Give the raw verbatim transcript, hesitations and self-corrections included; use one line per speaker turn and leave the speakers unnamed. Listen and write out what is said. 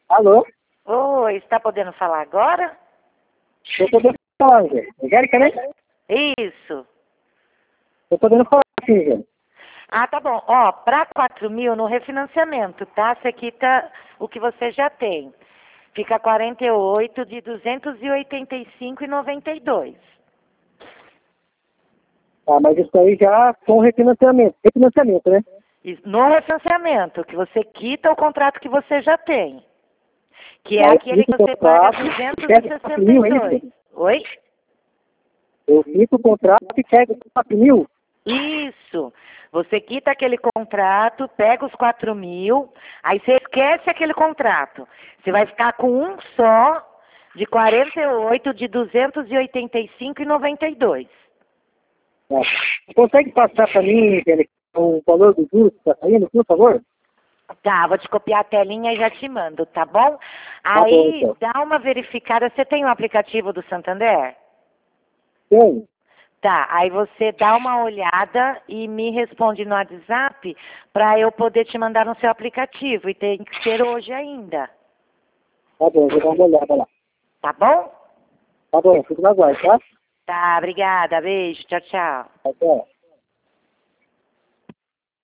Alô?
Oi, está podendo falar agora?
Eu tô podendo falar, Zé. Angélica, né?
Isso.
Eu tô podendo falar sim, Zé.
Ah, tá bom. Ó, para quatro mil no refinanciamento, tá? Você quita o que você já tem. Fica quarenta e oito de duzentos e oitenta e cinco e noventa e dois.
Ah, mas isso aí já com refinanciamento. Refinanciamento, né?
Isso, no refinanciamento, que você quita o contrato que você já tem. Que é
Aí eu
aquele
fico
que
o
você paga
contrato,
duzentos e
pego quatro
sessenta
mil,
e
é
dois.
isso?
Oi?
Eu fico o contrato e pego quatro mil.
Isso. Você quita aquele contrato, pega os quatro mil, aí você esquece aquele contrato. Você vai ficar com um só de quarenta e oito de duzentos e oitenta e cinco e noventa e dois.
Tá. Consegue passar para mim, Angélica, o valor do juros que está saindo, por favor?
Tá, vou te copiar a telinha e já te mando, tá bom?
Tá bom,
Aí
então.
dá uma verificada. Você tem o aplicativo do Santander?
Tem?
Tá, aí você dá uma olhada e me responde no WhatsApp para eu poder te mandar no seu aplicativo. E tem que ser hoje ainda.
Tá bom, vou dar uma olhada lá.
Tá bom?
Tá bom, fico na guarda, tá?
Tá, obrigada. Beijo. Tchau, tchau.
Até.